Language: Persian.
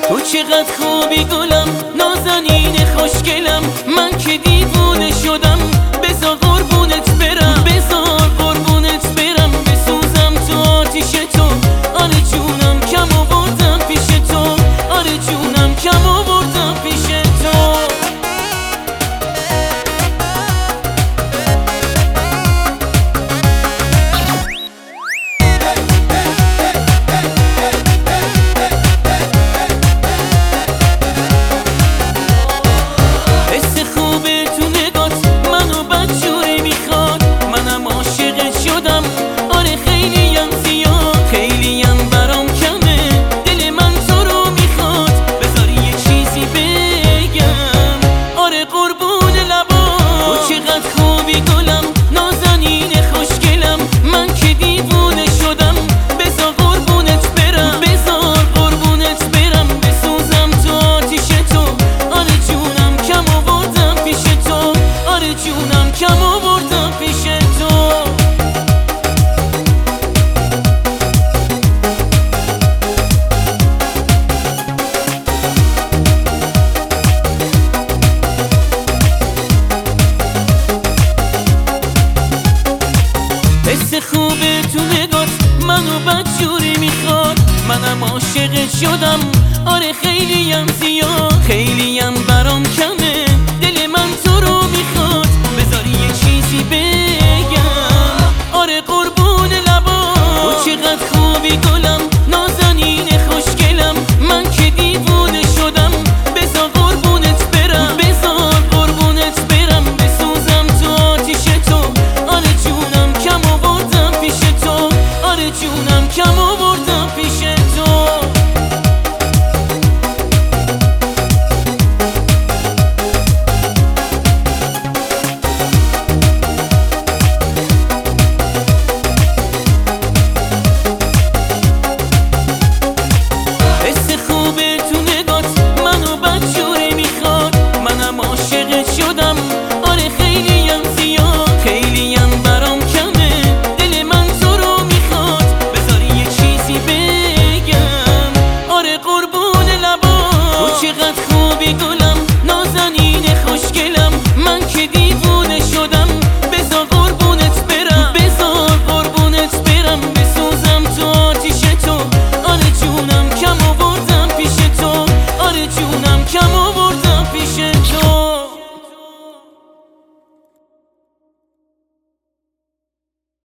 تو چقدر خوبی گلم، نازنین خوشگلم، من که دیوونه شدم. بذار قربونت برم، بذار قربونت برم، بسوزم تو آتیش تو. آره جونم کم آوردم پیش تو، آره جونم کم آوردم پیش تو. کم آوردم پیش تو. حس خوبه تو نگات منو بدجوری میخواد، منم عاشقت شدم. آره خیلیم زیاد، خیلیم برام کمه، دل من تو رو میخواد. بذاری یه چیزی بگم، آره قربون لبا. تو چقدر خوبی گلم، نازنین خوشگلم، من که دیوونه شدم. بذار قربونت برم، بذار قربونت برم، بسوزم تو آتیش تو. آره جونم کم آوردم پیش تو، آره جونم کم آوردم پیش تو. آره خیلیم زیاد، خیلیم برام کمه، دل من تو رو میخواد. بذاری یه چیزی بگم، آره قربون لبا. تو چقدر